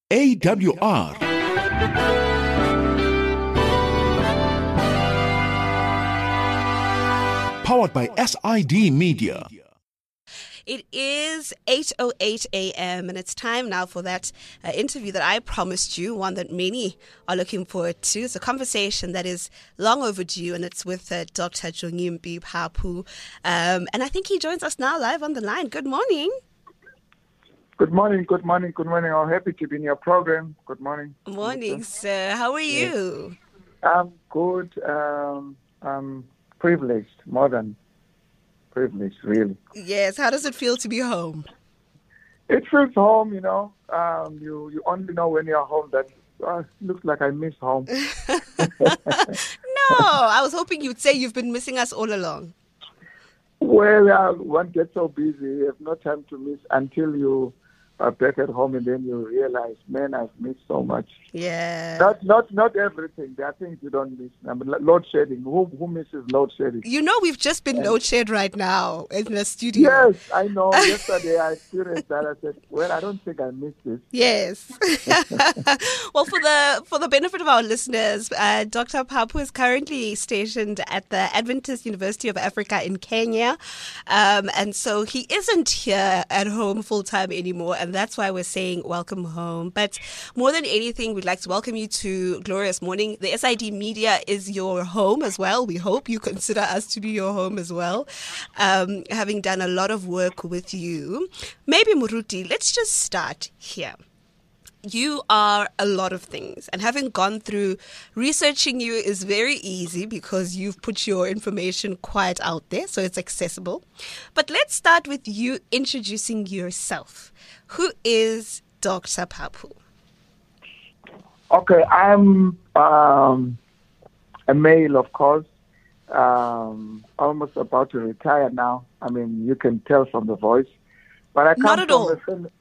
AWR. Powered by SID Media. It is 8:08 a.m. and it's time now for that interview that I promised you, one that many are looking forward to. It's a conversation that is long overdue, and it's with Dr. Jongimbi Phaphu. And I think he joins us now live on the line. Good morning. Good morning. I'm happy to be in your program. Good morning. Morning, sir. How are you? I'm good. I'm privileged, more than privileged, really. Yes. How does it feel to be home? It feels home, you know. You only know when you're home that looks like I miss home. No, I was hoping you'd say you've been missing us all along. Well, one gets so busy, you have no time to miss until you are back at home, and then you realize, man, I've missed so much. Yeah. Not everything. There are things you don't miss. I mean, load shedding. Who misses load shedding? You know, we've just been load shed right now in the studio. Yes, I know. Yesterday I experienced that. I said, well, I don't think I missed this. Yes. Well, for the benefit of our listeners, Dr. Phaphu is currently stationed at the Adventist University of Africa in Kenya. And so he isn't here at home full time anymore. And that's why we're saying welcome home. But more than anything, we'd like to welcome you to Glorious Morning. The SID Media is your home as well. We hope you consider us to be your home as well. Having done a lot of work with you. Maybe Muruti, let's just start here. You are a lot of things, and having gone through researching you is very easy because you've put your information quite out there, so it's accessible. But let's start with you introducing yourself. Who is Dr. Phaphu? Okay, I'm a male, of course. Almost about to retire now. I mean, you can tell from the voice. But I come Not at all.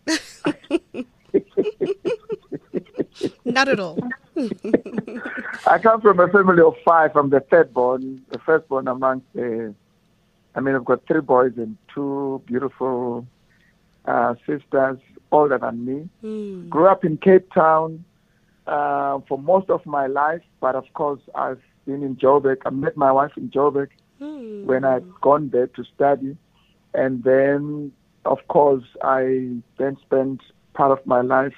Not at all. I come from a family of 5. I'm the third born, the firstborn amongst I've got 3 boys and 2 beautiful sisters, older than me. Grew up in Cape Town for most of my life, but of course I've been in Joburg. I met my wife in Joburg when I'd gone there to study. And then, of course, I then spent part of my life,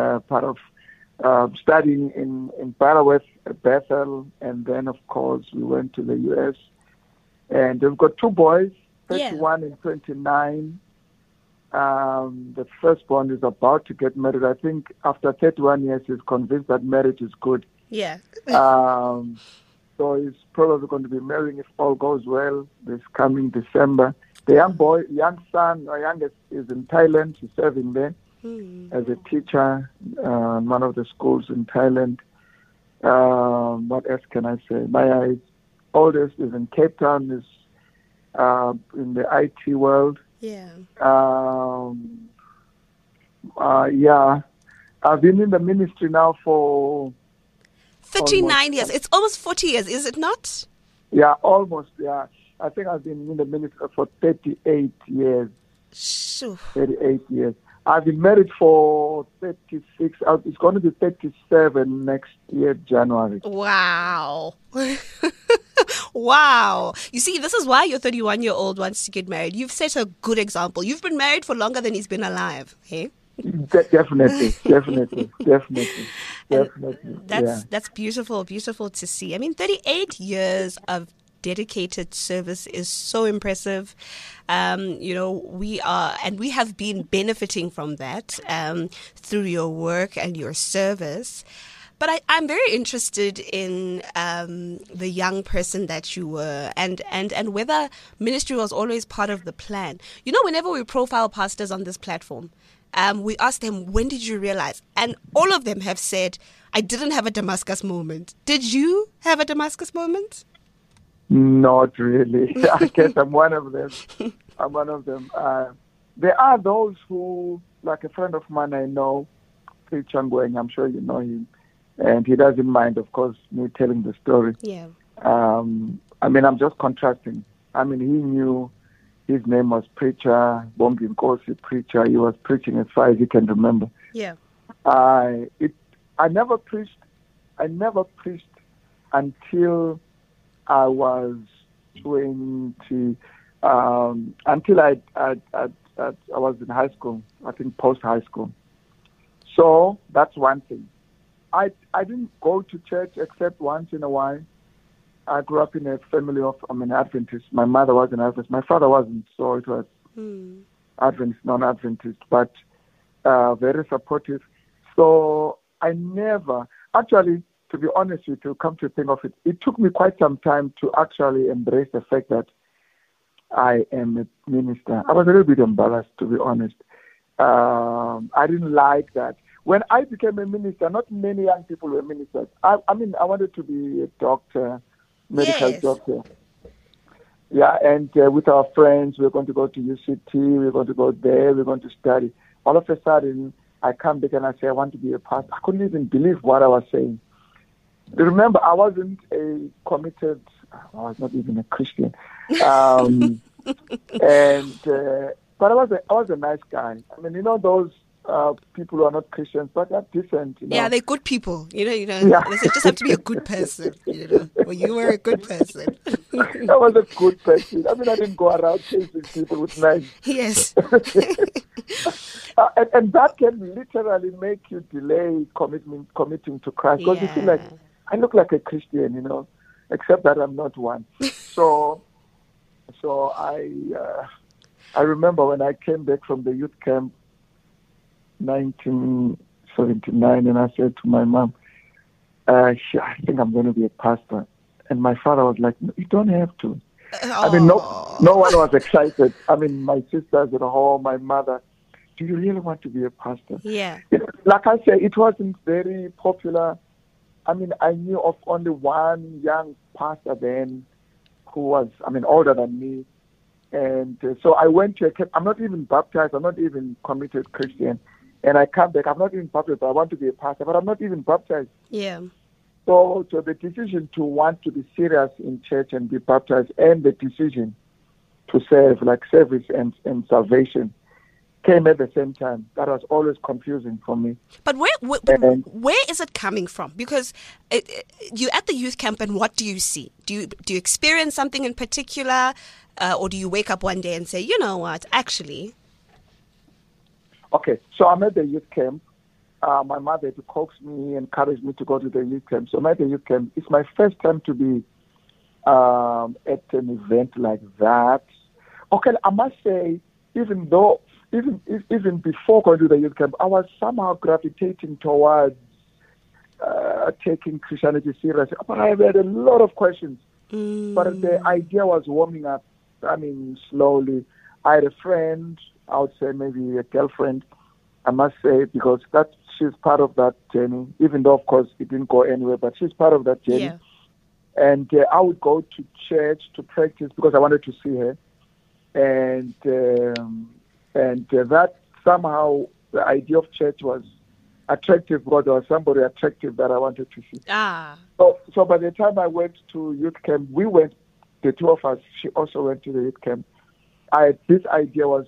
studying in Butterworth, Bethel, and then, of course, we went to the U.S. And we've got 2 boys, 31 and 29. The firstborn is about to get married. I think after 31 years, he's convinced that marriage is good. Yeah. So he's probably going to be marrying, if all goes well, this coming December. The young son, our youngest, is in Thailand. He's serving there as a teacher in one of the schools in Thailand. What else can I say? My oldest is in Cape Town, is in the IT world. Yeah. I've been in the ministry now for 39 years. It's almost 40 years, is it not? Yeah, almost, yeah. I think I've been in the ministry for 38 years. Sure. 38 years. I've been married for 36. It's going to be 37 next year, January. Wow. Wow. You see, this is why your 31-year-old wants to get married. You've set a good example. You've been married for longer than he's been alive. Hey? Definitely. That's beautiful to see. I mean, 38 years of dedicated service is so impressive. We have been benefiting from that through your work and your service. But I'm very interested in the young person that you were and whether ministry was always part of the plan. You know, whenever we profile pastors on this platform, we ask them, when did you realize? And all of them have said, I didn't have a Damascus moment. Did you have a Damascus moment? Not really. I guess I'm one of them. There are those who, like a friend of mine I know, Preacher Ngwenya, I'm sure you know him, and he doesn't mind, of course, me telling the story. Yeah. I'm just contrasting. He knew his name was Preacher, Bombi Nkosi Preacher. He was preaching as far as he can remember. Yeah. I never preached. I never preached until I was 20. Until I was in high school. I think post high school. So that's one thing. I didn't go to church except once in a while. I grew up in a family of Adventist. My mother was an Adventist. My father wasn't, so it was Adventist, non-Adventist, but very supportive. So I never, actually, to be honest with you, come to think of it, it took me quite some time to actually embrace the fact that I am a minister. I was a little bit embarrassed, to be honest. I didn't like that. When I became a minister, not many young people were ministers. I wanted to be a doctor, medical doctor. Yeah, and with our friends, we're going to go to UCT, we're going to go there, we're going to study. All of a sudden, I come back and I say, I want to be a pastor. I couldn't even believe what I was saying. Remember, I wasn't I was not even a Christian. But I was a nice guy. I mean, those people who are not Christians, but they're decent. Yeah, they're good people. Yeah. They say just have to be a good person. Well, you were a good person. I was a good person. I mean, I didn't go around chasing people with knives. Yes. And that can literally make you delay committing to Christ, because you feel like I look like a Christian, except that I'm not one. So I remember when I came back from the youth camp, 1979, and I said to my mom, I think I'm going to be a pastor. And my father was like, no, you don't have to. I mean, no one was excited. I mean, my sisters at home, my mother, do you really want to be a pastor? Yeah. Like I said, it wasn't very popular. I mean, I knew of only one young pastor then who was, older than me. And so I went to a camp. I'm not even baptized. I'm not even committed Christian. And I come back. I'm not even baptized. I want to be a pastor, but I'm not even baptized. Yeah. So the decision to want to be serious in church and be baptized, and the decision to serve, like service and salvation, came at the same time. That was always confusing for me. But where is it coming from? Because you're at the youth camp, and what do you see? Do you experience something in particular, or do you wake up one day and say, you know what, actually? Okay, so I'm at the youth camp. My mother had to coax me, encourage me to go to the youth camp. So I'm at the youth camp. It's my first time to be at an event like that. Okay, I must say, even before going to the youth camp, I was somehow gravitating towards taking Christianity seriously. But I had a lot of questions. But the idea was warming up, slowly. I had a friend, I would say maybe a girlfriend, I must say, because she's part of that journey, even though, of course, it didn't go anywhere, but she's part of that journey. Yeah. And I would go to church to practice because I wanted to see her. And that somehow, the idea of church was attractive because there was somebody attractive that I wanted to see. So by the time I went to youth camp, the two of us, she also went to the youth camp. This idea was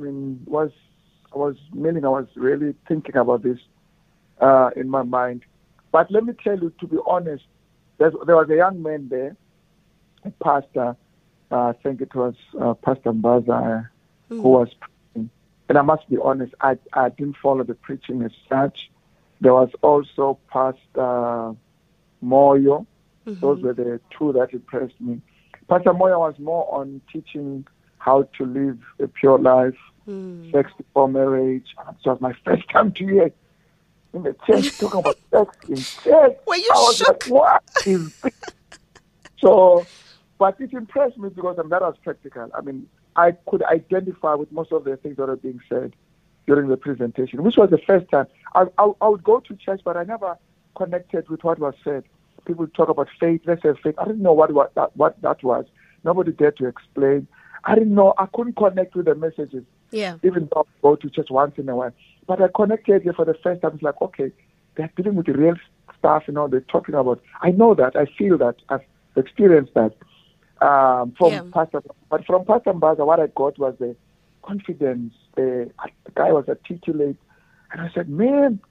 really thinking about this in my mind. But let me tell you, to be honest, there was a young man there, a pastor, I think it was Pastor Mbaza, who was preaching. And I must be honest, I didn't follow the preaching as such. There was also Pastor Moyo. Those were the two that impressed me. Pastor Moyo was more on teaching how to live a pure life, sex before marriage. It was my first time to hear in the church talking about sex in church. Were you shook? Like, what is this? So, but it impressed me because that was practical. I could identify with most of the things that were being said during the presentation, which was the first time. I would go to church, but I never connected with what was said. People talk about faith, let's say faith. I didn't know what that was. Nobody dared to explain. I didn't know. I couldn't connect with the messages. Yeah. Even though I go to church once in a while. But I connected here for the first time. It's like, okay, they're dealing with the real stuff, they're talking about. I know that. I feel that. I've experienced that. Pastor Mbaza, what I got was the confidence. The guy was articulate. And I said, man,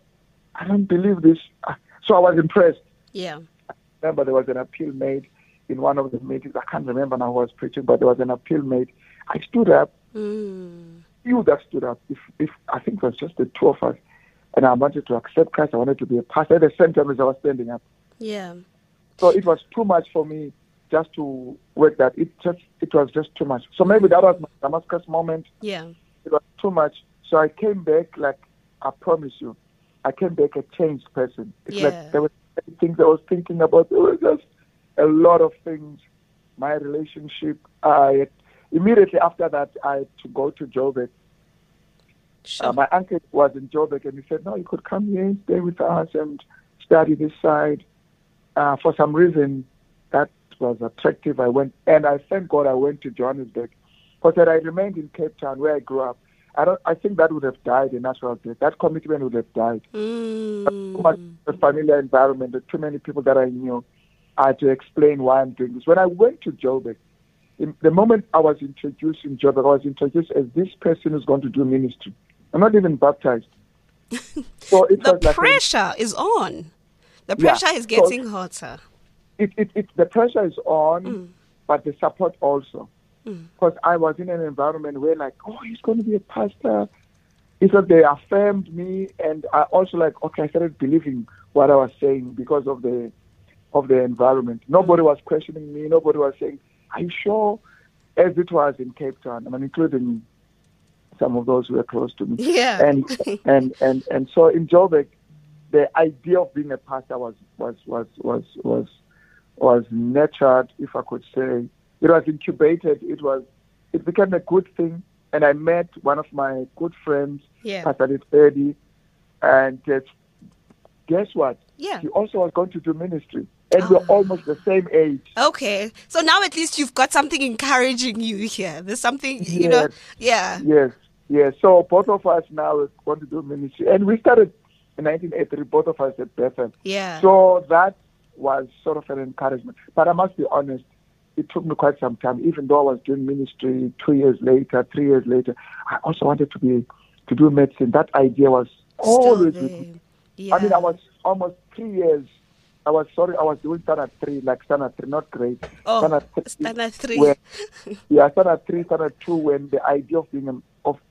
I don't believe this. So I was impressed. Yeah. Remember, there was an appeal made in one of the meetings. I can't remember now who was preaching, but there was an appeal made. I stood up. Few that stood up. If I think it was just the two of us, and I wanted to accept Christ. I wanted to be a pastor. At the same time as I was standing up. Yeah. So it was too much for me just to work that. It was just too much. So maybe that was my Damascus moment. Yeah. It was too much. So I came back, like I promise you, I came back a changed person. It's like there were things I was thinking about. There were just a lot of things. My relationship. Immediately after that, I had to go to Joburg. Sure. My uncle was in Joburg, and he said, "No, you could come here and stay with us and study this side." For some reason, that was attractive. I went, and I thank God I went to Johannesburg. Because had I remained in Cape Town, where I grew up, I think that would have died a natural death. That commitment would have died. Too much a familiar environment, too many people that I knew. I had to explain why I'm doing this. When I went to Joburg, in the moment I was introduced in Joburg, I was introduced as this person who's going to do ministry. I'm not even baptized. So it the was like pressure is on. The pressure is getting hotter. The pressure is on, but the support also. Because I was in an environment where he's going to be a pastor. It's like they affirmed me, and I also I started believing what I was saying because of the environment. Nobody was questioning me. Nobody was saying, "Are you sure?" As it was in Cape Town, including some of those who were close to me. Yeah. And so in Joburg, the idea of being a pastor was nurtured, if I could say. It was incubated. It became a good thing. And I met one of my good friends, Pastor Litedi, and guess what? Yeah. He also was going to do ministry. And we're almost the same age. Okay. So now at least you've got something encouraging you here. There's something, Yes. Yeah. Yes. So both of us now want to do ministry. And we started in 1983, both of us at Bethel. Yeah. So that was sort of an encouragement. But I must be honest, it took me quite some time. Even though I was doing ministry 2 years later, 3 years later, I also wanted to do medicine. That idea was always with me. Yeah. I was almost 3 years. I was doing standard 3, standard 3, not grade. Oh, standard 3. Standard 3, standard 2, when the idea of being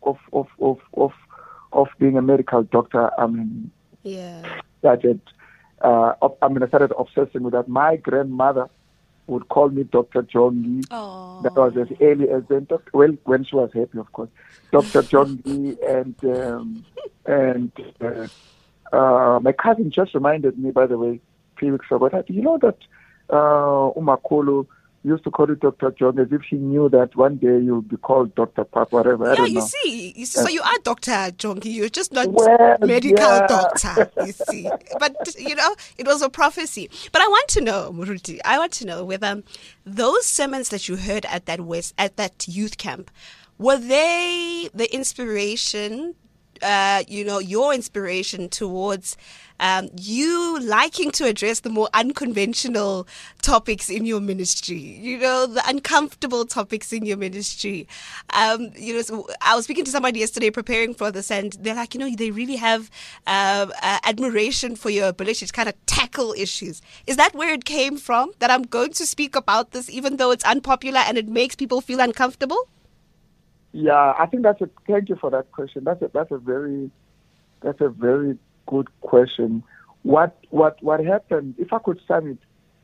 being a medical doctor, started. I started obsessing with that. My grandmother would call me Dr. John Lee. Oh. That was as early as then. When she was happy, of course. Dr. John Lee and my cousin just reminded me, by the way, 3 weeks ago, that you know that Umakolo used to call you Dr. John as if he knew that one day you'll be called Dr. Pap, whatever. Yeah, I don't you know. see, so you are Dr. Jongi. You're just not medical doctor, you see. But, it was a prophecy. But I want to know, Muruti, whether those sermons that you heard at that youth camp, were they the inspiration, your inspiration towards you liking to address the more unconventional topics in your ministry, the uncomfortable topics in your ministry. So I was speaking to somebody yesterday preparing for this, and they're like, they really have admiration for your ability to kind of tackle issues. Is that where it came from, that I'm going to speak about this even though it's unpopular and it makes people feel uncomfortable? Yeah, I think thank you for that question. That's a very good question. What happened, if I could sum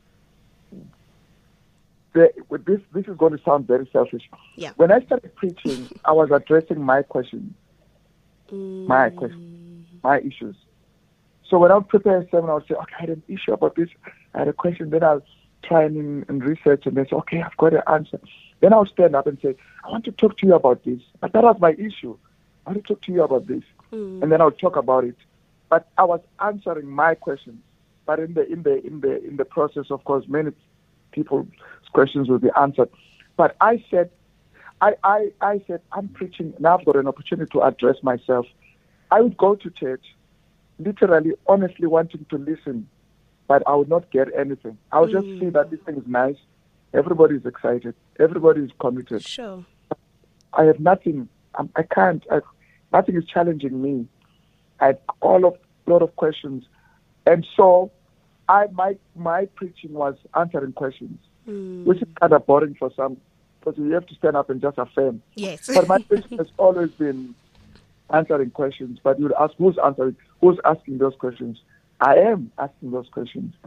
it, this is going to sound very selfish. Yeah. When I started preaching, I was addressing my questions, my issues. So when I would prepare a sermon, I would say, okay, I had an issue about this, I had a question, then I'll try and research and then say, okay, I've got an answer. Then I'll stand up and say, I want to talk to you about this. But that was my issue. I want to talk to you about this. And then I'll talk about it. But I was answering my questions. But in the process, of course, many people's questions will be answered. But I said, I'm preaching, now I've got an opportunity to address myself. I would go to church, literally, honestly wanting to listen, but I would not get anything. I would just see that this thing is nice. Everybody is excited. Everybody is committed. Sure. I have nothing. Nothing is challenging me. lot of questions. And so my preaching was answering questions, which is kind of boring for some, because you have to stand up and just affirm. Yes. But my preaching has always been answering questions. But you would ask, who's asking those questions? I am asking those questions.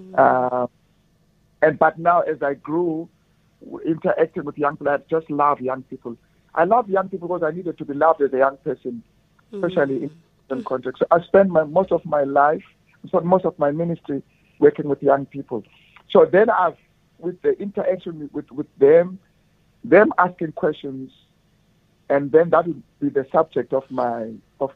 But now, as I grew, interacting with young people, I just love young people. I love young people because I needed to be loved as a young person, especially in context. So I spend most of my ministry working with young people. So then with the interaction with them asking questions, and then that would be the subject of my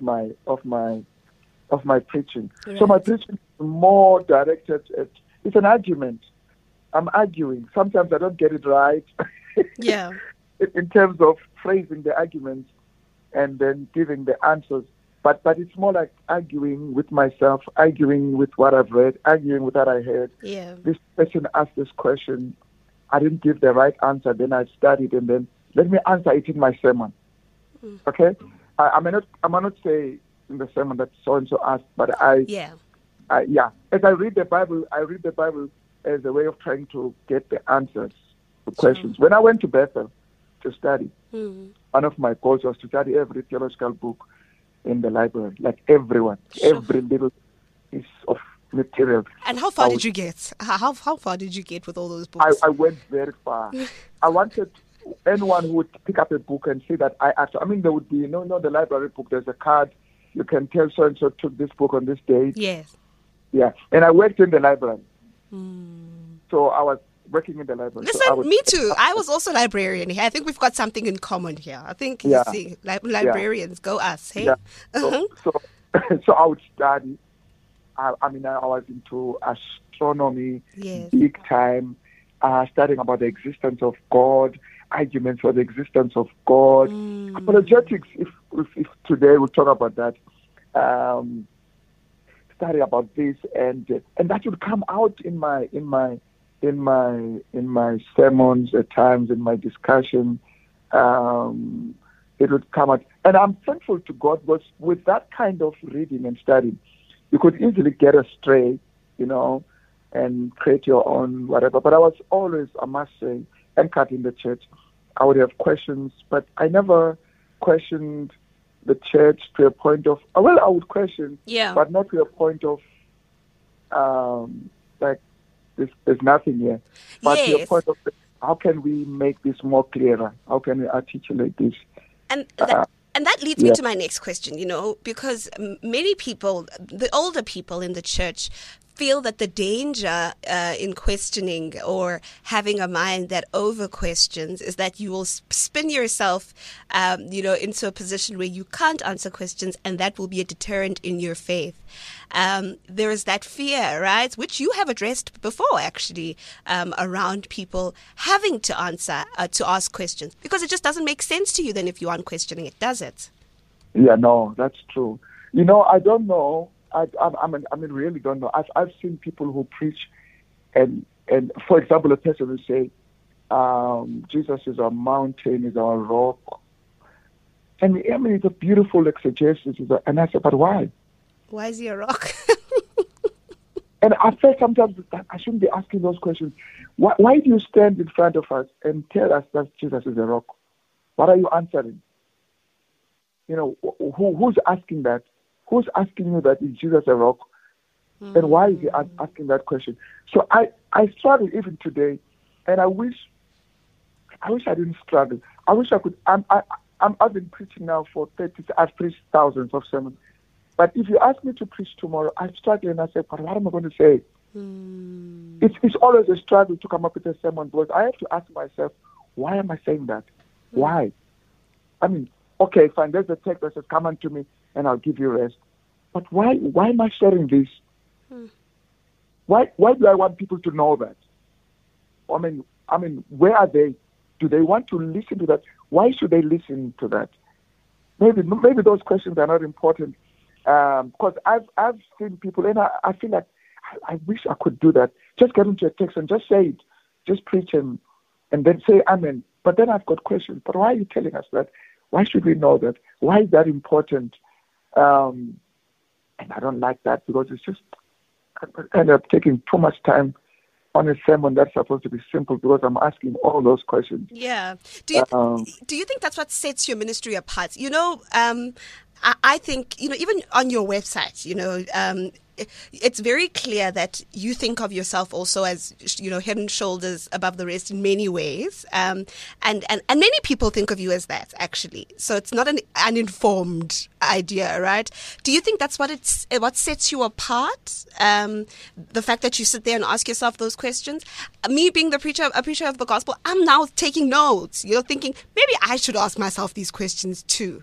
preaching. Right. So my preaching is more directed at, it's an argument. I'm arguing. Sometimes I don't get it right. Yeah. In terms of phrasing the arguments and then giving the answers. But it's more like arguing with myself, arguing with what I've read, arguing with what I heard. Yeah. This person asked this question. I didn't give the right answer. Then I studied, and then let me answer it in my sermon. Okay? I may not say in the sermon that so-and-so asked, but as I read the Bible, as a way of trying to get the answers to questions. When I went to Bethel to study, one of my goals was to study every theological book in the library, like everyone, every little piece of material. And how far did you get? How far did you get with all those books? I went very far. I wanted anyone who would pick up a book and see that there would be, the library book, there's a card, you can tell so-and-so took this book on this date. Yes. Yeah, and I worked in the library. So I was working in the library. Listen, me too. I was also a librarian here. I think we've got something in common here. I think, you see, librarians, go us, hey? Yeah. So I would study. I was into astronomy, big time, studying about the existence of God, arguments for the existence of God, apologetics, if today we'll talk about that, study about this, and that would come out in my sermons at times, in my discussion. It would come out, and I'm thankful to God because with that kind of reading and studying, you could easily get astray, and create your own whatever. But I was always, I must say, anchored in the church. I would have questions, but I never questioned the church to a point of, I would question, but not to a point of, like, there's nothing here. But to a point of, how can we make this more clearer? How can we articulate this? And that leads me to my next question, because many people, the older people in the church, feel that the danger in questioning or having a mind that over questions is that you will spin yourself, into a position where you can't answer questions, and that will be a deterrent in your faith. There is that fear, right, which you have addressed before, actually, around people having to ask questions, because it just doesn't make sense to you then if you aren't questioning it, does it? Yeah, no, that's true. I don't know. I really don't know. I've seen people who preach, and for example, a person will say, Jesus is our mountain, is our rock. And it's a beautiful exegesis. And I said, but why? Why is he a rock? And I felt sometimes that I shouldn't be asking those questions. Why do you stand in front of us and tell us that Jesus is a rock? What are you answering? Who's asking that? Who's asking you that, is Jesus a rock? And why is he asking that question? So I struggle even today, and I wish I didn't struggle. I wish I could. I've been preaching now for 30. I've preached thousands of sermons. But if you ask me to preach tomorrow, I struggle and I say, but what am I going to say? It's always a struggle to come up with a sermon because I have to ask myself, why am I saying that? Why? Okay, fine. There's a text that says, come unto me and I'll give you rest. But why am I sharing this? Why do I want people to know that? Where are they? Do they want to listen to that? Why should they listen to that? Maybe those questions are not important. Because I've seen people, and I feel like I wish I could do that. Just get into a text and just say it. Just preach and then say amen. But then I've got questions. But why are you telling us that? Why should we know that? Why is that important? And I don't like that because it's just, I end up taking too much time on a sermon that's supposed to be simple because I'm asking all those questions. Yeah. Do you think that's what sets your ministry apart? I think, even on your website, it's very clear that you think of yourself also as, head and shoulders above the rest in many ways. And many people think of you as that, actually. So it's not an uninformed idea, right? Do you think that's what sets you apart? The fact that you sit there and ask yourself those questions? Me being a preacher of the gospel, I'm now taking notes, thinking maybe I should ask myself these questions too.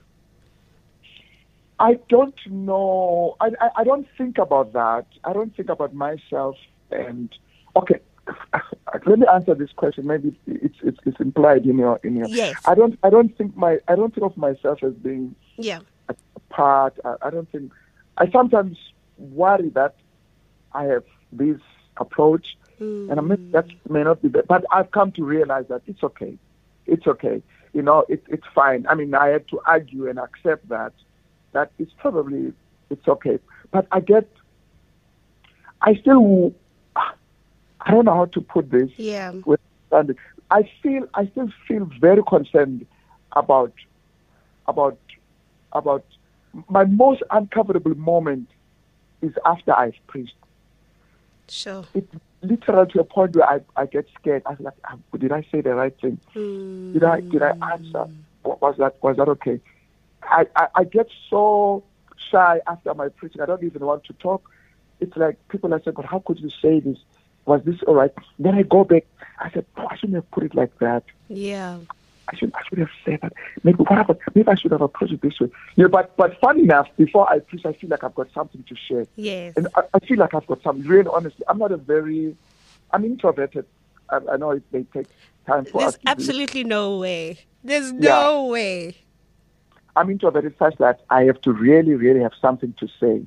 I don't know. I don't think about that. I don't think about myself. And okay, let me answer this question. Maybe it's implied in your. Yes. I don't think of myself as being a part. I don't think. I sometimes worry that I have this approach, and that may not be. But I've come to realize that it's okay. It's okay. It's fine. I mean, I had to argue and accept that it's okay. But I don't know how to put this. Yeah. I still feel very concerned about my most uncomfortable moment is after I've preached. Sure. It's literal to a point where I get scared. I was like, did I say the right thing? Did I answer? Was that okay? I get so shy after my preaching. I don't even want to talk. It's like people are saying, "God, how could you say this? Was this all right?" Then I go back. I said, "No, I shouldn't have put it like that. Yeah, I should have said that. Maybe I should have approached it this way." But funny enough, before I preach, I feel like I've got something to share. Yes, and I feel like I've got something. Really, honestly, I'm introverted. I know it may take time for us. There's absolutely no way. There's no way. I'm introverted such that I have to really, really have something to say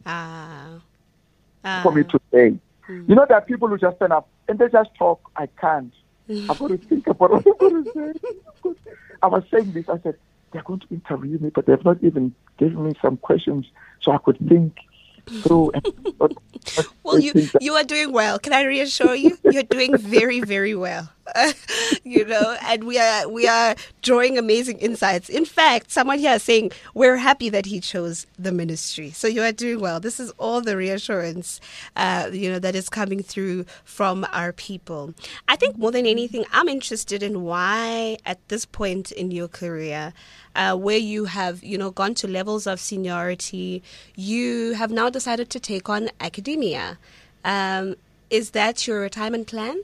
for me to say. There are people who just stand up and they just talk. I can't. I've got to think about what I'm going to say. I was saying this. I said, they're going to interview me, but they've not even given me some questions so I could think through. Well, you are doing well. Can I reassure you? You're doing very, very well. And we are drawing amazing insights. In fact, someone here is saying we're happy that he chose the ministry. So you are doing well. This is all the reassurance, that is coming through from our people. I think more than anything, I'm interested in why at this point in your career, where you have, gone to levels of seniority, you have now decided to take on academia. Is that your retirement plan?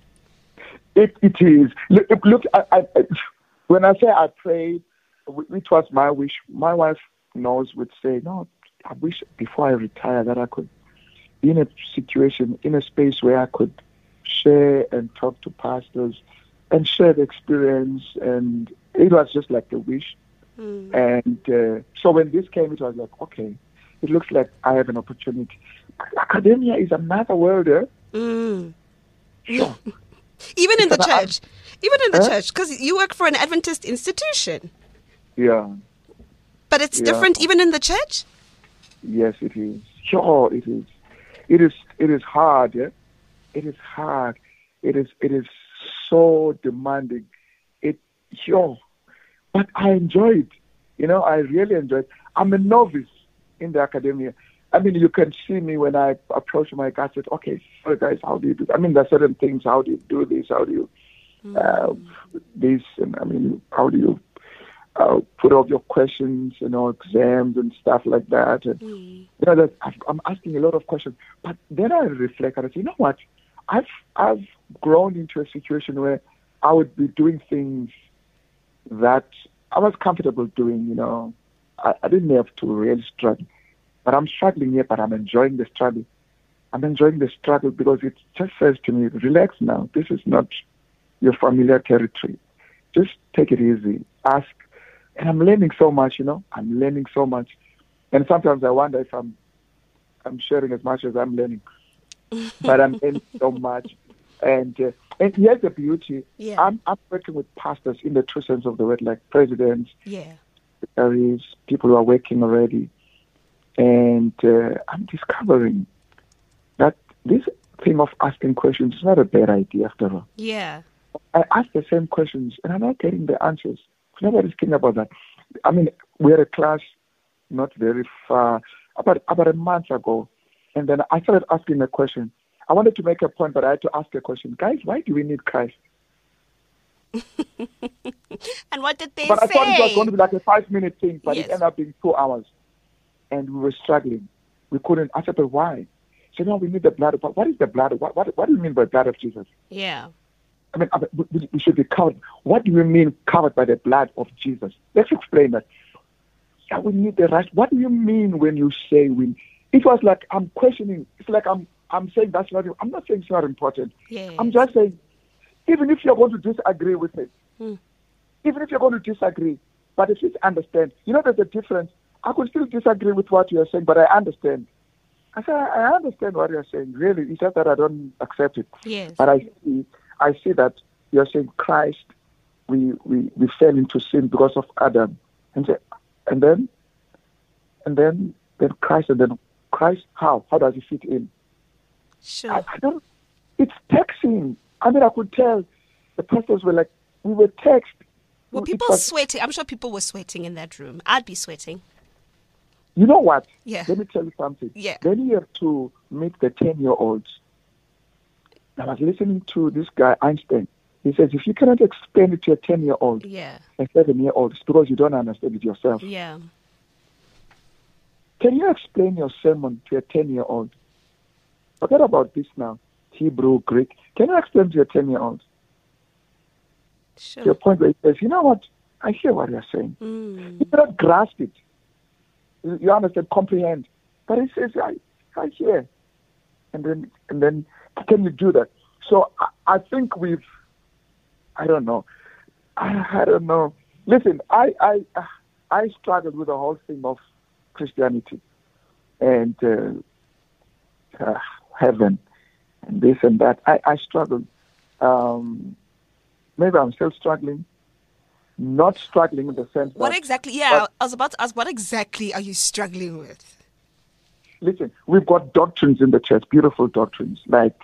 It is. Look, I, when I say I prayed, it was my wish. My wife would say, no, I wish before I retire that I could be in a situation, in a space where I could share and talk to pastors and share the experience. And it was just like a wish. And so when this came, it was like, okay, it looks like I have an opportunity. Academia is another world, Sure. Even in the church, because you work for an Adventist institution. Yeah. But it's different even in the church? Yes, it is. Sure, it is. It is hard, yeah? It is hard. It is so demanding. But I enjoy it. I really enjoy it. I'm a novice in the academia. I mean, you can see me when I approach my guys. I said, okay, so guys, how do you do? I mean, there are certain things. How do you do this? How do you this? And I mean, how do you put all your questions, exams and stuff like that? And I'm asking a lot of questions. But then I reflect and I say, you know what? I've grown into a situation where I would be doing things that I was comfortable doing. I didn't have to really struggle. But I'm struggling here, but I'm enjoying the struggle. I'm enjoying the struggle because it just says to me, relax now. This is not your familiar territory. Just take it easy. Ask. And I'm learning so much, I'm learning so much. And sometimes I wonder if I'm sharing as much as I'm learning. But I'm learning so much. And here's the beauty. Yeah. I'm working with pastors in the true sense of the word, like presidents, secretaries, people who are working already. And I'm discovering that this thing of asking questions is not a bad idea after all. Yeah. I ask the same questions and I'm not getting the answers. Nobody's thinking about that. I mean, we had a class not very far, about a month ago, and then I started asking a question. I wanted to make a point, but I had to ask a question. Guys, why do we need Christ? And what did they but say? I thought it was going to be like a 5-minute thing, but Yes. it ended up being 2 hours. And we were struggling. We couldn't. I said, but why? So no, we need the blood. But what is the blood? What do you mean by blood of Jesus? Yeah. I mean, we should be covered. What do you mean covered by the blood of Jesus? Let's explain that. Yeah, we need the right. What do you mean when you say we? It was like I'm questioning. It's like I'm saying that's not. I'm not saying it's not important. Yes. I'm just saying, even if you're going to disagree with it, even if you're going to disagree, but if you understand, there's a difference. I could still disagree with what you're saying, but I understand. I say I understand what you're saying. Really, it's just that I don't accept it. Yes. But I see that you're saying Christ, we fell into sin because of Adam, and then Christ, and then Christ. How does he fit in? Sure. I don't. It's taxing. I mean, I could tell the pastors were like, we were taxed. Were people sweating? I'm sure people were sweating in that room. I'd be sweating. You know what? Yeah. Let me tell you something. Yeah. Then you have to meet the 10-year-olds. I was listening to this guy, Einstein. He says, if you cannot explain it to a 10-year-old, Yeah. a 7-year-old, it's because you don't understand it yourself. Yeah. Can you explain your sermon to a 10-year-old? Forget about this now. Hebrew, Greek. Can you explain to a 10-year-old? Sure. To a point where he says, you know what? I hear what you're saying. You cannot grasp it. You understand, comprehend. But he says, I hear. And then can you do that? So I think I don't know. I don't know. Listen, I struggled with the whole thing of Christianity and heaven and this and that. I struggled. Maybe I'm still struggling. Not struggling in the sense What that, exactly? Yeah, I was about to ask, what exactly are you struggling with? listen, we've got doctrines in the church, beautiful doctrines, like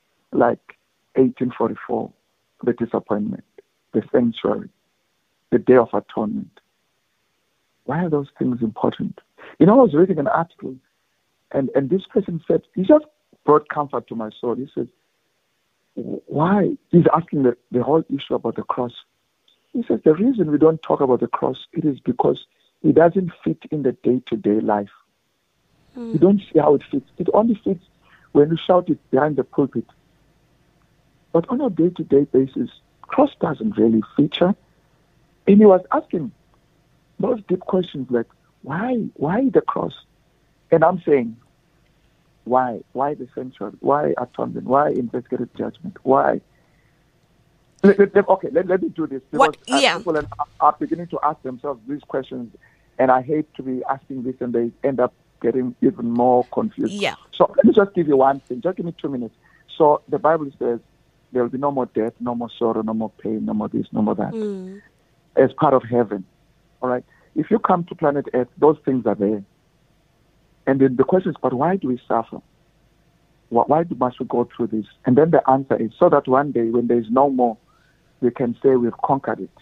1844, the disappointment, the sanctuary, the Day of Atonement. Why are those things important? I was reading an article, and this person said, he just brought comfort to my soul. He said, why? He's asking the whole issue about the cross. He says, the reason we don't talk about the cross, it is because it doesn't fit in the day-to-day life. You don't see how it fits. It only fits when you shout it behind the pulpit. But on a day-to-day basis, cross doesn't really feature. And he was asking those deep questions like, why the cross? And I'm saying, why? Why the sanctuary? Why atonement? Why investigative judgment? Why? Let me do this. Because people are beginning to ask themselves these questions, and I hate to be asking this, and they end up getting even more confused. Yeah. So let me just give you one thing. Just give me 2 minutes. So the Bible says there will be no more death, no more sorrow, no more pain, no more this, no more that. As part of heaven. All right? If you come to planet Earth, those things are there. And then the question is, but why do we suffer? Why must we go through this? And then the answer is so that one day when there is no more, we can say we've conquered it.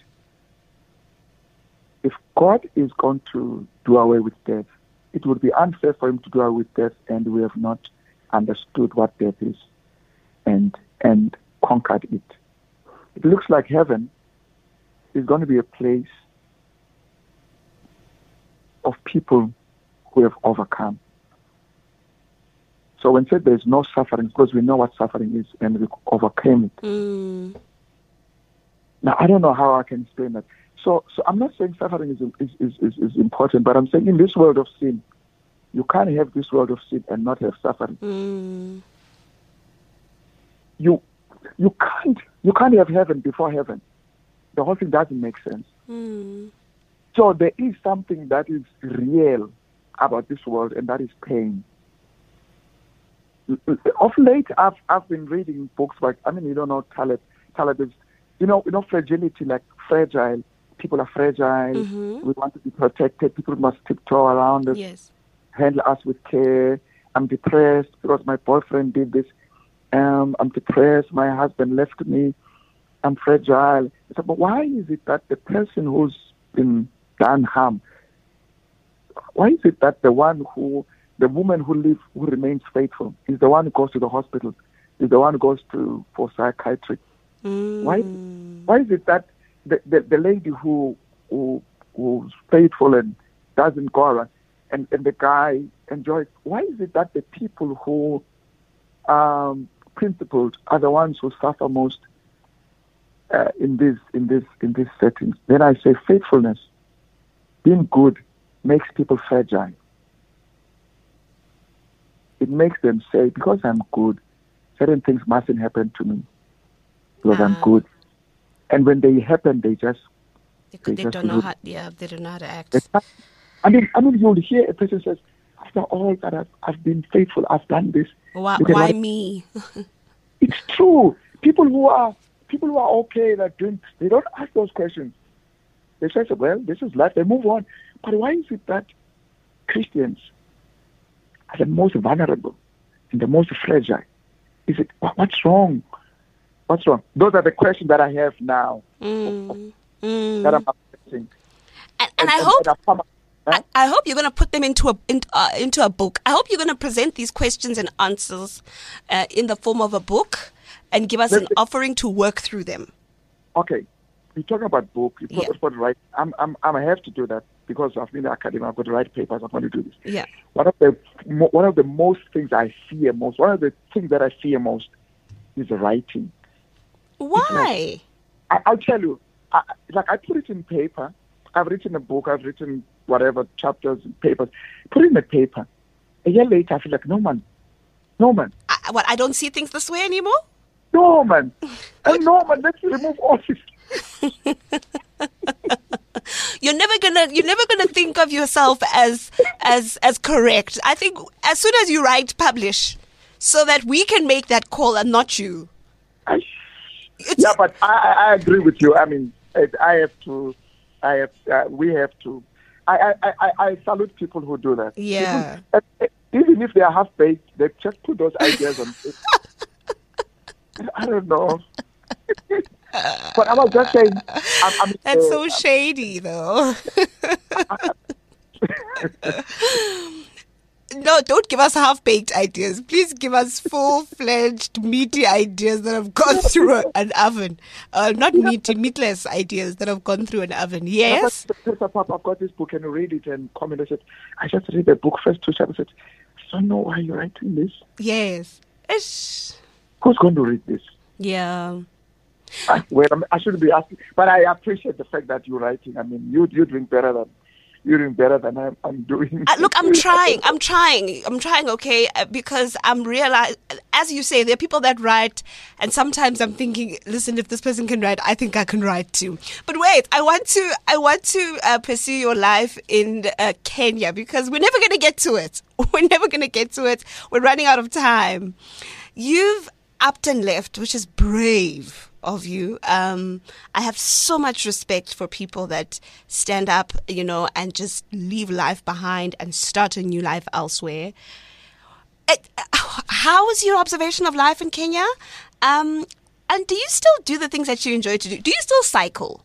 If God is going to do away with death, it would be unfair for him to do away with death, and we have not understood what death is and conquered it. It looks like heaven is going to be a place of people who have overcome. So when said there's no suffering, because we know what suffering is and we overcame it. Now, I don't know how I can explain that. So I'm not saying suffering is important, but I'm saying in this world of sin, you can't have this world of sin and not have suffering. You can't have heaven before heaven. The whole thing doesn't make sense. So there is something that is real about this world, and that is pain. Of late, I've been reading books like, you don't know Taleb is, fragility, like fragile. People are fragile. We want to be protected. People must tiptoe around us. Yes. handle us with care. I'm depressed because my boyfriend did this. I'm depressed. My husband left me. I'm fragile. So, but why is it that the person who's been done harm, why is it that the woman who remains faithful, is the one who goes to the hospital, is the one who goes for psychiatry? Why is it that the lady who's faithful and doesn't go around, and the guy enjoys? Why is it that the people who are principled are the ones who suffer most in these settings? Then I say faithfulness, being good, makes people fragile. It makes them say, because I'm good, certain things mustn't happen to me because I'm good. And when they happen, they don't know how to act. I mean, you'll hear a person says, after all that I've been faithful, I've done this. Why me? It's true. People who are okay, they don't ask those questions. They say, well, this is life. They move on. But why is it that Christians are the most vulnerable and the most fragile? Is it what's wrong? What's wrong? Those are the questions that I have now. That I'm asking. And I hope you're going to put them into a book. I hope you're going to present these questions and answers in the form of a book and give us an offering to work through them. Okay, you talk about book. You talk about write. I have to do that because I've been in the academy. I've got to write papers. I'm going to do this. Yeah. One of the most things I fear most. One of the things that I fear most is writing. Why? I'll tell you. I put it in paper. I've written a book. I've written whatever chapters and papers. Put it in the paper. A year later, I feel like no man. I don't see things this way anymore. No man. Let's remove all this. You're never gonna think of yourself as correct. I think as soon as you write, publish, so that we can make that call and not you. But I agree with you. I mean, we have to. I salute people who do that. Yeah. Even if they are half-baked, they just put those ideas on it. I don't know. But I was just saying. That's so shady, though. No, don't give us half-baked ideas. Please give us full-fledged, meaty ideas that have gone through an oven. Not meatless ideas that have gone through an oven. Yes? I've got this book and read it and comment. I said, I just read the book, first 2 chapters. I said, I don't know why you're writing this. Yes. Who's going to read this? Yeah. I shouldn't be asking, but I appreciate the fact that you're writing. I mean, you're doing better than I'm doing. Look, I'm trying, okay? Because I'm realizing, as you say, there are people that write, and sometimes I'm thinking, listen, if this person can write, I think I can write too. But wait, I want to pursue your life in Kenya, because we're never going to get to it. We're running out of time. You've upped and left, which is brave of you. I have so much respect for people that stand up, and just leave life behind and start a new life elsewhere. How is your observation of life in Kenya? And do you still do the things that you enjoy to do? Do you still cycle?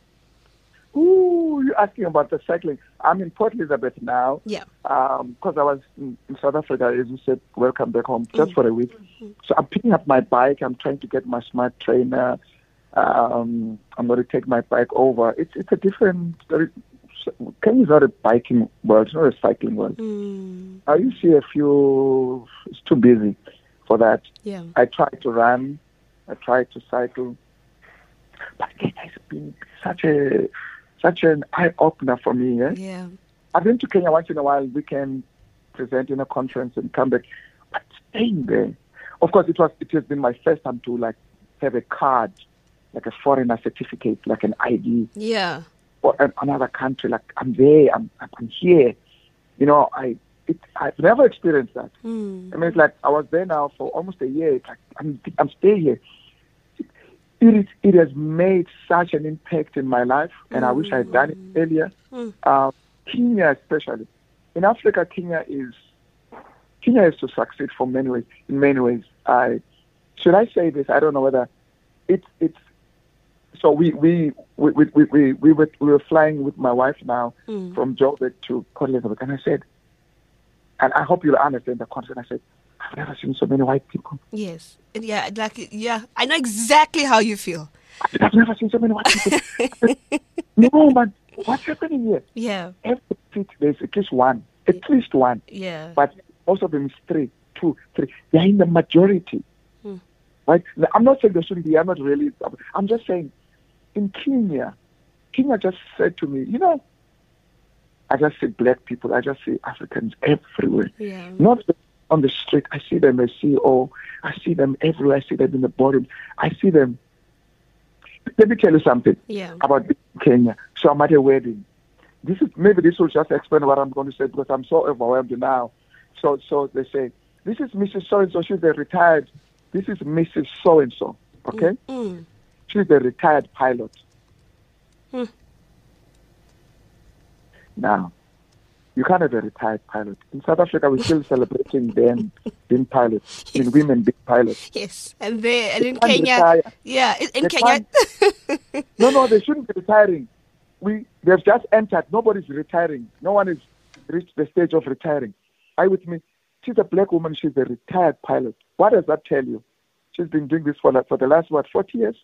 Ooh, you're asking about the cycling. I'm in Port Elizabeth now. Yeah. Because I was in South Africa, as you said, welcome back home, just for a week. So I'm picking up my bike. I'm trying to get my smart trainer. I'm going to take my bike over. It's a different... Kenya is not a biking world. It's not a cycling world. You see a few... It's too busy for that. Yeah. I try to run. I try to cycle. But Kenya has been such an eye-opener for me. Yeah. I've been to Kenya once in a while. We can present in a conference and come back. But staying there, of course, it has been my first time to have a card, like a foreigner certificate, like an ID. Yeah. Or another country, like I'm there, I'm here. I've never experienced that. I mean, it's like I was there now for almost a year. It's like I'm staying here. It has made such an impact in my life, and I wish I had done it earlier. Kenya especially in Africa, Kenya is to succeed for many ways. In many ways, should I say this? I don't know whether it's. So we were flying with my wife now from Joburg to Port Elizabeth, and I said, and I hope you'll understand the concept. I said, I've never seen so many white people. Yes, yeah, I know exactly how you feel. I've never seen so many white people. No, man, what's happening here? Yeah, every street there's at least one. Yeah, but most of them is 3, 2, 3. They're in the majority. Right? I'm not saying they shouldn't be. I'm not really. I'm just saying, in Kenya just said to me, I just see black people. I just see Africans everywhere. Yeah. Not on the street. I see them as CEO. I see them everywhere. I see them in the bottom. I see them. Let me tell you something about Kenya. So I'm at a wedding. This will just explain what I'm going to say because I'm so overwhelmed now. So they say, this is Mrs. So-and-so. She's a retired. This is Mrs. So-and-so. Okay? She's a retired pilot. Now, you can't have a retired pilot. In South Africa, we're still celebrating them being pilots. Yes. I mean, women being pilots. Yes, and in Kenya, retire. in Kenya. No, they shouldn't be retiring. They've just entered. Nobody's retiring. No one has reached the stage of retiring. Are you with me? She's a black woman. She's a retired pilot. What does that tell you? She's been doing this for the last, 40 years?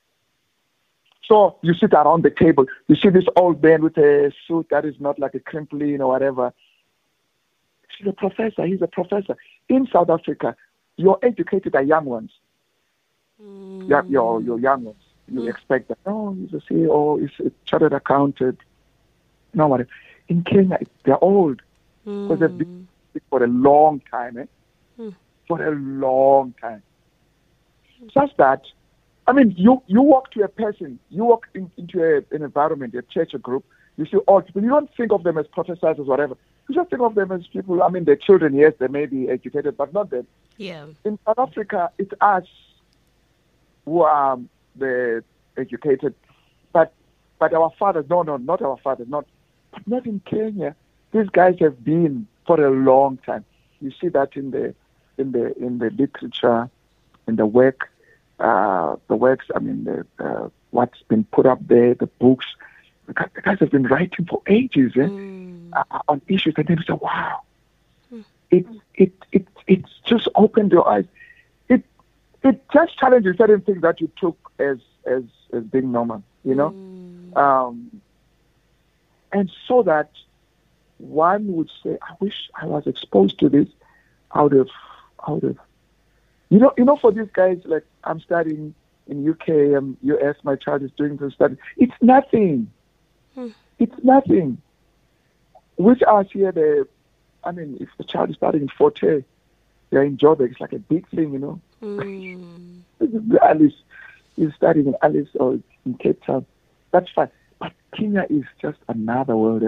So you sit around the table. You see this old man with a suit that is not like a crimpling or whatever. She's a professor. He's a professor. In South Africa, your educated are young ones. Your young ones. You expect that, he's a CEO, he's a chartered accountant. No, whatever. In Kenya, they're old. Because they've been for a long time. For a long time. Such that, I mean, you walk to a person, you walk into an environment, a church, a group, you see old people. You don't think of them as professors or whatever. You just think of them as people, I mean, they're children, yes, they may be educated, but not them. Yeah. In South Africa, it's us who are the educated, but our fathers, no, not our fathers, but not in Kenya. These guys have been for a long time. You see that in the literature, in the works. I mean, what's been put up there, the books. The guys have been writing for ages on issues, and then you say, "Wow, it's just opened your eyes." It just challenges certain things that you took as being normal, and so that one would say, "I wish I was exposed to this out of." For these guys, like I'm studying in UK and US, my child is doing the study. It's nothing. It's nothing. Which us here, if the child is studying in Forte, they're in Joburg, it's like a big thing, Alice is studying in Alice or in Cape Town. That's fine. But Kenya is just another world,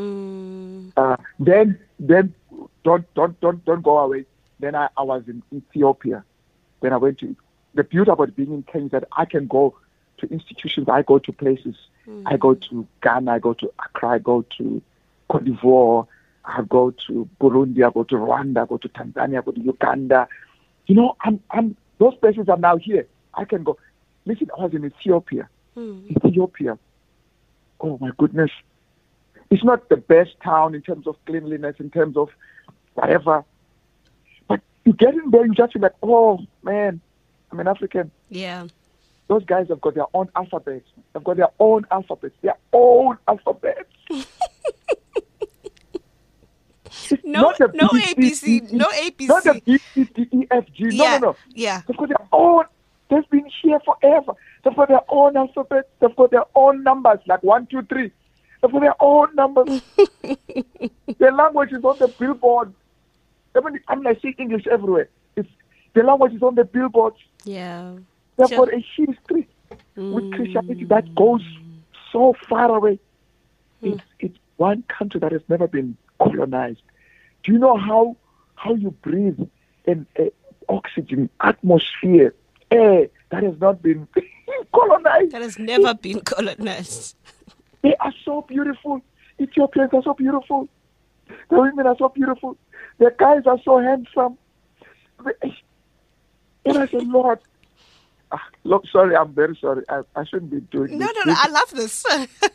Then don't go away. Then I was in Ethiopia. Then I went to the beauty about being in Kenya is that I can go to institutions. I go to places. I go to Ghana. I go to Accra. I go to Cote d'Ivoire. I go to Burundi. I go to Rwanda. I go to Tanzania. I go to Uganda. Those places are now here. I can go. Listen, I was in Ethiopia. Ethiopia. Oh my goodness. It's not the best town in terms of cleanliness, in terms of whatever. But you get in there, you just feel like, oh man, I'm an African. Yeah. Those guys have got their own alphabets. They've got their own alphabets. Their own alphabets. No ABC. No ABC. Not the B, C, D, E, F, G. No. Yeah. They've got their own. They've been here forever. They've got their own alphabets. They've got their own numbers, like 1, 2, 3. They've got their own numbers. Their language is on the billboard. I see English everywhere. The language is on the billboards. Yeah. They've got a history with Christianity that goes so far away. It's one country that has never been colonized. Do you know how you breathe in oxygen, atmosphere, air that has not been colonized? That has never been colonized. They are so beautiful. Ethiopians are so beautiful. The women are so beautiful. The guys are so handsome. And I said, Lord, look, sorry, I'm very sorry. I shouldn't be doing No, this. no, no. I love this.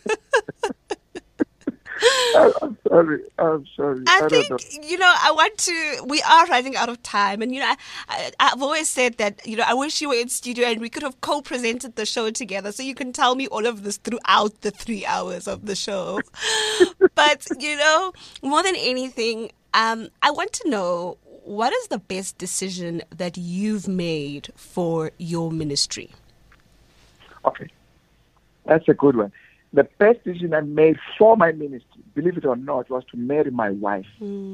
I'm sorry. I don't know. think, we are running out of time. And, I've always said that, I wish you were in studio and we could have co-presented the show together so you can tell me all of this throughout the 3 hours of the show. But, more than anything, I want to know, what is the best decision that you've made for your ministry? Okay. That's a good one. The best decision I made for my ministry, believe it or not, was to marry my wife.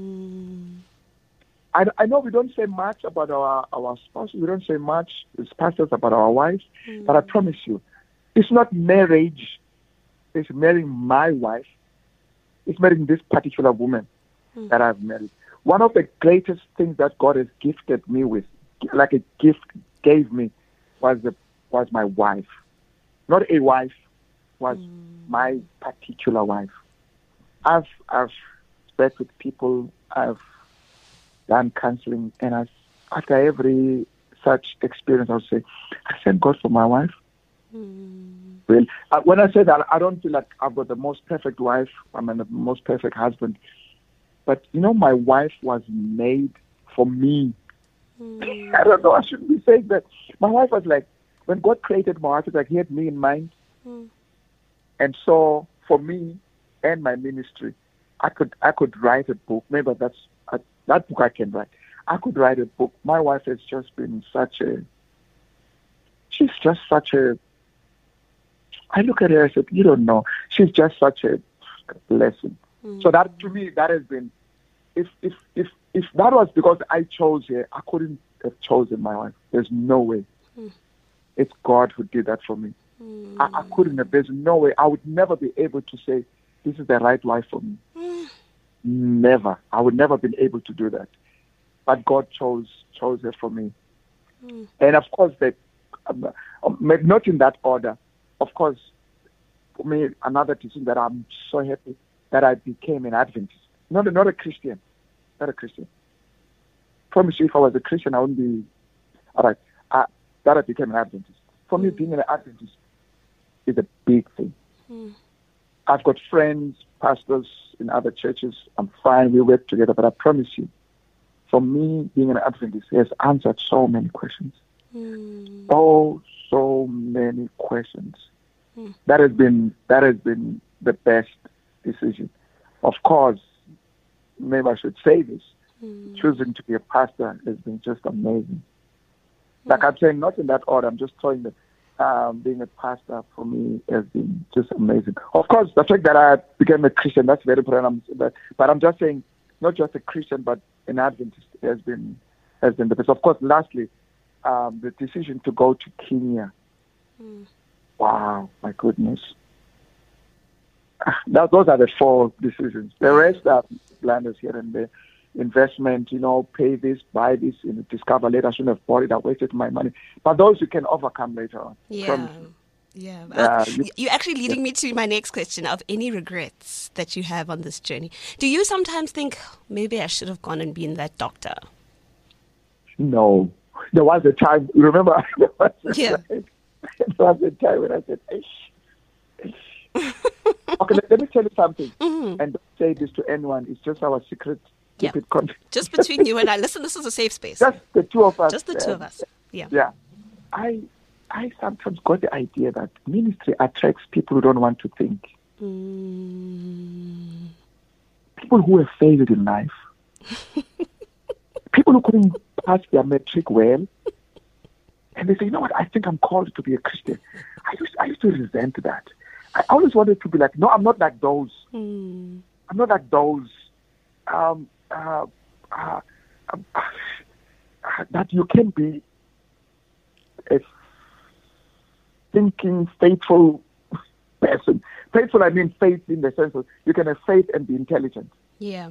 I know we don't say much about our spouses. We don't say much as pastors about our wives. But I promise you, it's not marriage. It's marrying my wife. It's marrying this particular woman that I've married. One of the greatest things that God has gifted me with, like a gift gave me, was my wife. Not a wife, was my particular wife. I've spoke with people, I've done counseling, and after every such experience, I'll say, I thank God for my wife. Well, when I say that, I don't feel like I've got the most perfect wife, I'm the most perfect husband. But, my wife was made for me. I don't know, I shouldn't be saying that. My wife was like, when God created my wife, it's like He had me in mind. And so, for me and my ministry, I could write a book. Maybe that book I can write. I could write a book. My wife has just been she's just such a, I look at her and said, you don't know, she's just such a blessing. So that, to me, that has been, if that was because I chose her, I couldn't have chosen my wife. There's no way. It's God who did that for me. I couldn't have. There's no way. I would never be able to say, this is the right wife for me. Never. I would never been able to do that. But God chose her for me. And of course, not in that order. Of course, for me, another decision that I'm so happy that I became an Adventist. Not a Christian. Not a Christian. Promise you, if I was a Christian, I wouldn't be. All right. That I became an Adventist. For me, being an Adventist is a big thing. I've got friends, pastors in other churches. I'm fine. We work together. But I promise you, for me, being an Adventist has answered so many questions. So many questions. That has been the best decision. Of course, maybe I should say this. Choosing to be a pastor has been just amazing. Like I'm saying, not in that order. I'm just telling that being a pastor for me has been just amazing. Of course, the fact that I became a Christian, that's very important. But I'm just saying, not just a Christian, but an Adventist has been the best. Of course, lastly, the decision to go to Kenya. Wow, my goodness. Those are the 4 decisions. The rest are blunders here and there. Investment, pay this, buy this, discover later. I shouldn't have bought it. I wasted my money. But those you can overcome later on. Yeah. You're actually leading me to my next question of any regrets that you have on this journey. Do you sometimes think, maybe I should have gone and been that doctor? No. There was a time, remember? There was a time when I said, Okay, let me tell you something. And don't say this to anyone. It's just our secret. Keep it confidential. Just between you and I. Listen, this is a safe space. Just the two of us. Just the two of us. Yeah. Yeah. I sometimes got the idea that ministry attracts people who don't want to think. People who have failed in life. People who couldn't pass their matric well. And they say, you know what, I think I'm called to be a Christian. I used to resent that. I always wanted to be like, no, I'm not like those. I'm not like those. That you can be a thinking, faithful person. Faithful, I mean faith in the sense of you can have faith and be intelligent. Yeah.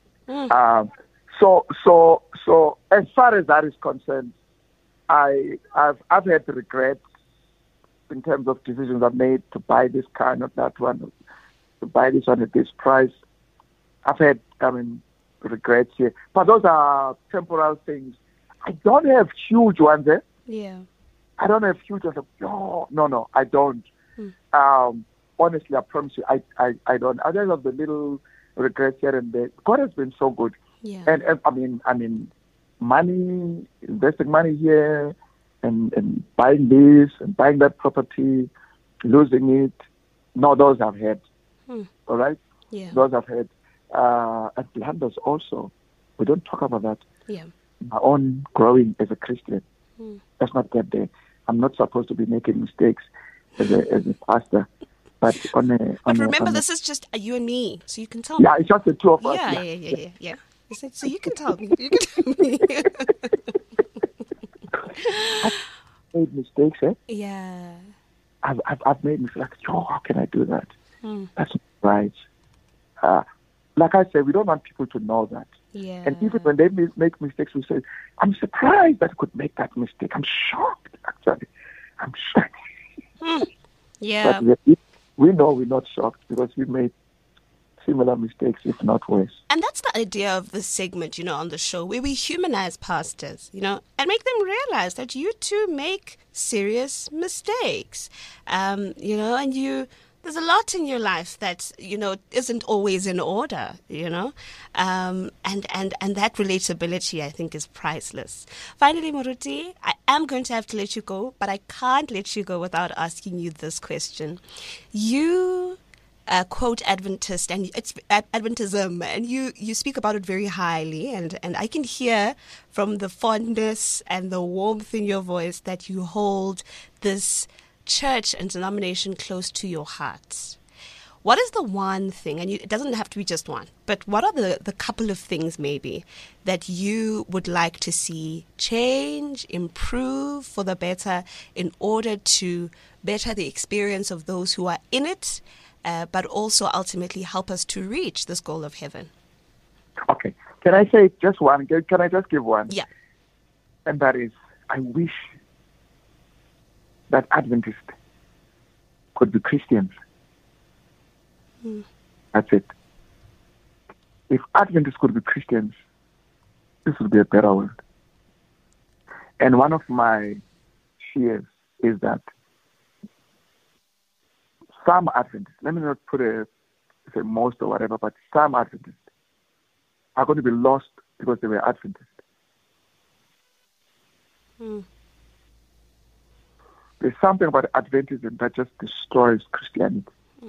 So as far as that is concerned, I've had regrets in terms of decisions I've made to buy this car, not that one, to buy this one at this price. I've had, regrets here. But those are temporal things. I don't have huge ones, eh? Yeah. I don't have huge ones. No, I don't. Honestly, I promise you, I don't. Others of the little regrets here and there. God has been so good. Yeah. And I mean, money, investing money here, and buying this and buying that property, losing it. No, those I've had. All right? Yeah. Those I've had. And blunders also. We don't talk about that. Yeah. My own growing as a Christian. Let's not get there. I'm not supposed to be making mistakes as a pastor. But remember, this is just you and me, so you can tell me. Yeah, it's just the two of us. Yeah. So you can tell me. You can tell me. I've made mistakes, eh? Yeah. I've made mistakes. Like, how can I do that? That's not right. Like I said, we don't want people to know that. Yeah. And even when they make mistakes, we say, I'm surprised that I could make that mistake. I'm shocked, actually. I'm shocked. Yeah. But we know we're not shocked because we made similar mistakes, if not worse. And that's the idea of this segment, on the show, where we humanize pastors, and make them realize that you too make serious mistakes, and there's a lot in your life that, isn't always in order, and that relatability, I think, is priceless. Finally, Moruti, I am going to have to let you go, but I can't let you go without asking you this question. You quote Adventist, and it's Adventism, and you speak about it very highly, and I can hear from the fondness and the warmth in your voice that you hold this church and denomination close to your heart. What is the one thing, and it doesn't have to be just one, but what are the couple of things maybe that you would like to see change, improve for the better in order to better the experience of those who are in it, but also ultimately help us to reach this goal of heaven? Okay. Can I say just one? Can I just give one? Yeah. And that is, I wish that Adventists could be Christians. That's it. If Adventists could be Christians, this would be a better world. And one of my fears is that some Adventists, let me not say most or whatever, but some Adventists are going to be lost because they were Adventists. There's something about Adventism that just destroys Christianity.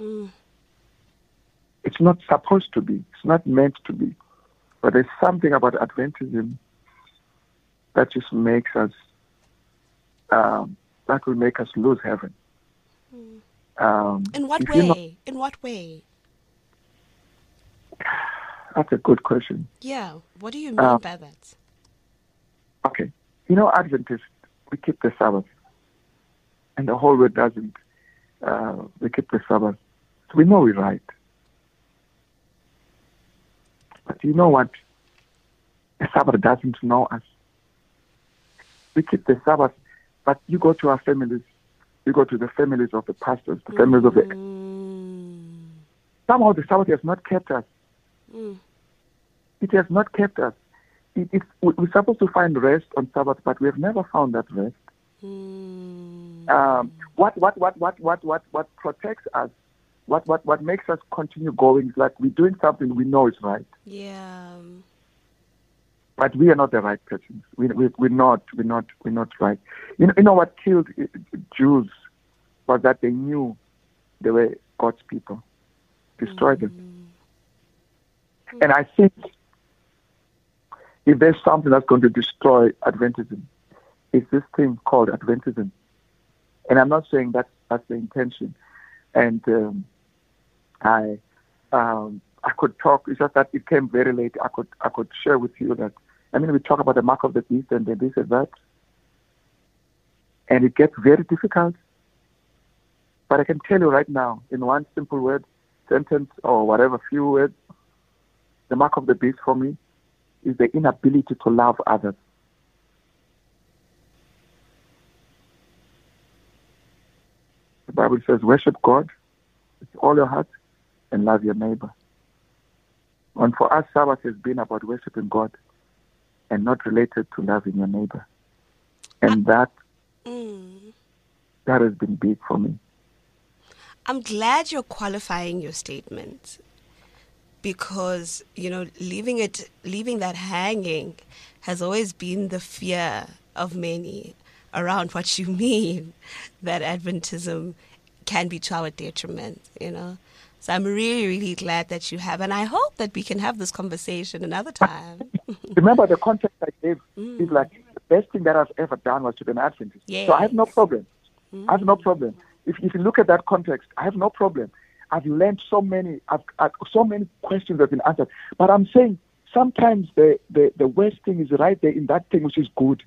It's not supposed to be. It's not meant to be. But there's something about Adventism that just makes us, that will make us lose heaven. In what way? In what way? That's a good question. Yeah. What do you mean by that? Okay. Adventists, we keep the Sabbath. And the whole world doesn't. We keep the Sabbath. So we know we're right. But you know what? The Sabbath doesn't know us. We keep the Sabbath, but you go to our families. You go to the families of the pastors, the families of the... Somehow the Sabbath has not kept us. It has not kept us. We're supposed to find rest on Sabbath, but we have never found that rest. What protects us, what makes us continue going is like we're doing something we know is right. Yeah. But we are not the right persons. We're not right. You know what killed Jews was that they knew they were God's people. Destroyed them. And I think if there's something that's going to destroy Adventism, it's this thing called Adventism. And I'm not saying that's the intention. And I could talk. It's just that it came very late. I could share with you that. We talk about the mark of the beast and this and that, and it gets very difficult. But I can tell you right now, in one simple word, sentence, or whatever, few words, the mark of the beast for me is the inability to love others. The Bible says, worship God with all your heart and love your neighbor. And for us, Sabbath has been about worshiping God and not related to loving your neighbor. And that has been big for me. I'm glad you're qualifying your statement, because, leaving that hanging has always been the fear of many around what you mean that Adventism can be to our detriment, So I'm really, really glad that you have, and I hope that we can have this conversation another time. Remember, the context I gave is like the best thing that I've ever done was to be an Adventist. Yes. So I have no problem. I have no problem. If you look at that context, I have no problem. I've learned so many questions have been answered. But I'm saying sometimes the worst thing is right there in that thing which is good.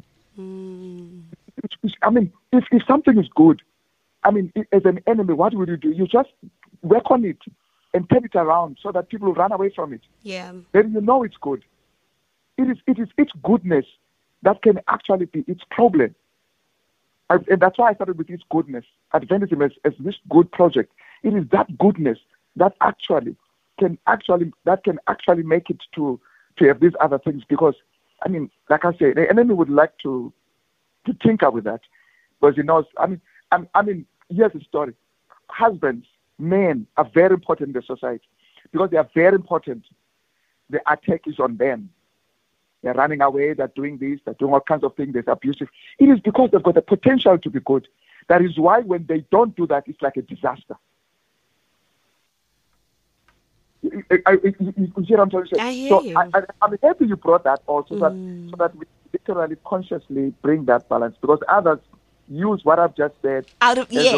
I mean, if something is good, I mean, as an enemy, what would you do? You just work on it and turn it around so that people will run away from it. Yeah. Then you know it's good. It is its goodness that can actually be its problem. And that's why I started with its goodness. Adventism as this good project. It is that goodness that can actually make it to have these other things. Because, I mean, like I say, the enemy would like to tinker with that. Because I mean, here's the story. Husbands, men are very important in the society because they are very important. The attack is on them. They're running away, they're doing this, they're doing all kinds of things, they're abusive. It is because they've got the potential to be good. That is why when they don't do that, it's like a disaster. You see what I'm trying to say? I hear you. I'm happy you brought that also, so that we literally consciously bring that balance, because others use what I've just said as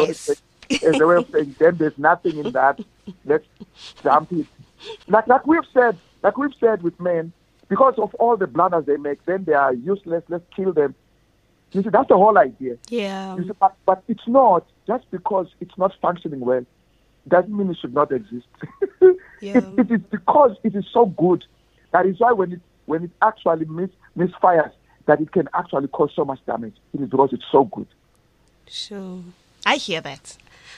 a way of saying, then there's nothing in that. Let's dump it. Like we've said with men, because of all the blunders they make, then they are useless. Let's kill them. You see, that's the whole idea. Yeah. You see, but it's not, just because it's not functioning well, doesn't mean it should not exist. Yeah. It is because it is so good. That is why when it actually misfires, that it can actually cause so much damage. It is because it's so good. Sure. I hear that.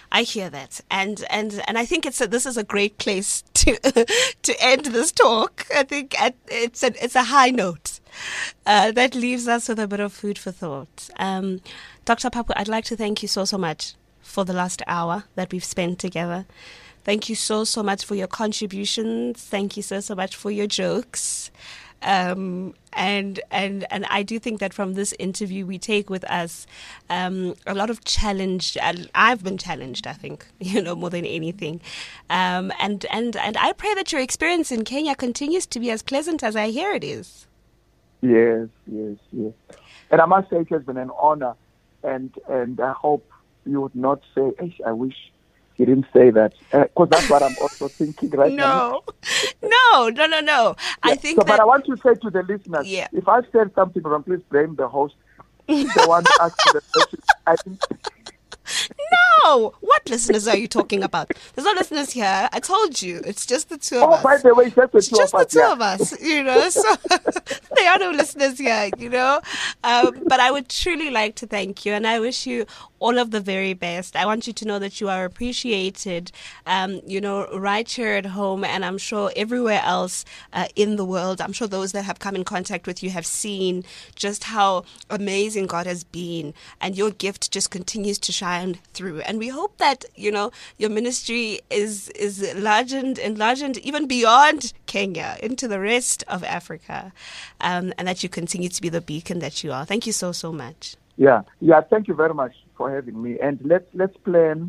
And I think this is a great place to end this talk. I think it's a high note that leaves us with a bit of food for thought. Dr. Phaphu, I'd like to thank you so much for the last hour that we've spent together. Thank you so much for your contributions. Thank you so much for your jokes. And I do think that from this interview we take with us a lot of challenge. I've been challenged, I think, more than anything. And I pray that your experience in Kenya continues to be as pleasant as I hear it is. Yes. And I must say it has been an honor, and I hope you would not say, I wish you didn't say that, because that's what I'm also thinking right now. No. Yeah. I think But I want to say to the listeners, if I've said something wrong, please blame the host. The one to ask the question. I think. No! What listeners are you talking about? There's no listeners here. I told you. It's just the two of us. Oh, by the way, it's just the two of us. So there are no listeners here, But I would truly like to thank you, and I wish you all of the very best. I want you to know that you are appreciated, right here at home, and I'm sure everywhere else in the world. I'm sure those that have come in contact with you have seen just how amazing God has been, and your gift just continues to shine through. And we hope that, your ministry is enlarged even beyond Kenya into the rest of Africa, and that you continue to be the beacon that you are. Thank you so much. Yeah. Thank you very much for having me. And let's plan.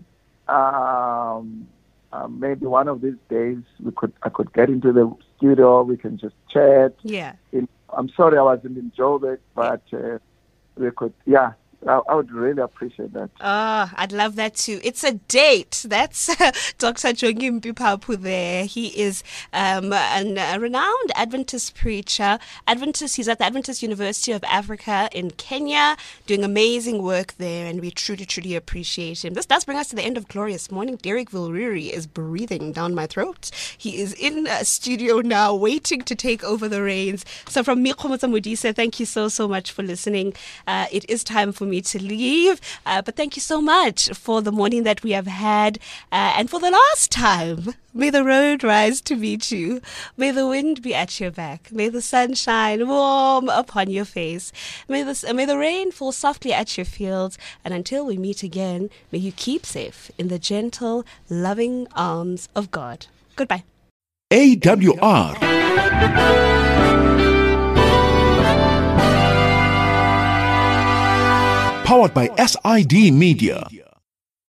Maybe one of these days I could get into the studio. We can just chat. Yeah. I'm sorry I wasn't in Joburg, but we could. Yeah. I would really appreciate that. Oh, I'd love that too. It's a date. That's Dr. Jongimpi Phaphu there. He is a renowned Adventist preacher. He's at the Adventist University of Africa in Kenya, doing amazing work there, and we truly, truly appreciate him. This does bring us to the end of Glorious Morning. Derek Vilriri is breathing down my throat. He is in a studio now, waiting to take over the reins. So from me, Khomotsa Modise, thank you so much for listening. It is time for me me to leave. But thank you so much for the morning that we have had. And for the last time, may the road rise to meet you. May the wind be at your back. May the sun shine warm upon your face. May the rain fall softly at your fields. And until we meet again, may you keep safe in the gentle, loving arms of God. Goodbye. AWR. Powered by SID Media.